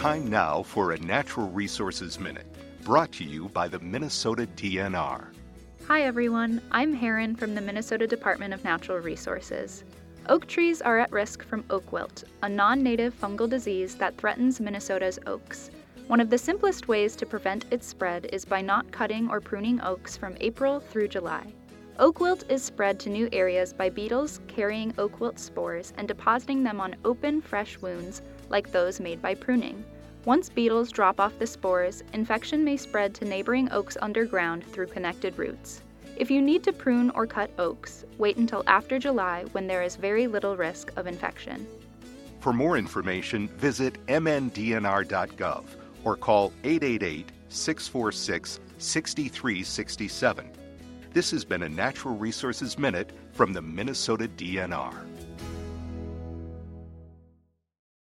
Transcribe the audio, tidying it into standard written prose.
Time now for a Natural Resources Minute, brought to you by the Minnesota DNR. Hi everyone, I'm Heron from the Minnesota Department of Natural Resources. Oak trees are at risk from oak wilt, a non-native fungal disease that threatens Minnesota's oaks. One of the simplest ways to prevent its spread is by not cutting or pruning oaks from April through July. Oak wilt is spread to new areas by beetles carrying oak wilt spores and depositing them on open, fresh wounds like those made by pruning. Once beetles drop off the spores, infection may spread to neighboring oaks underground through connected roots. If you need to prune or cut oaks, wait until after July when there is very little risk of infection. For more information, visit mndnr.gov or call 888-646-6367. This has been a Natural Resources Minute from the Minnesota DNR.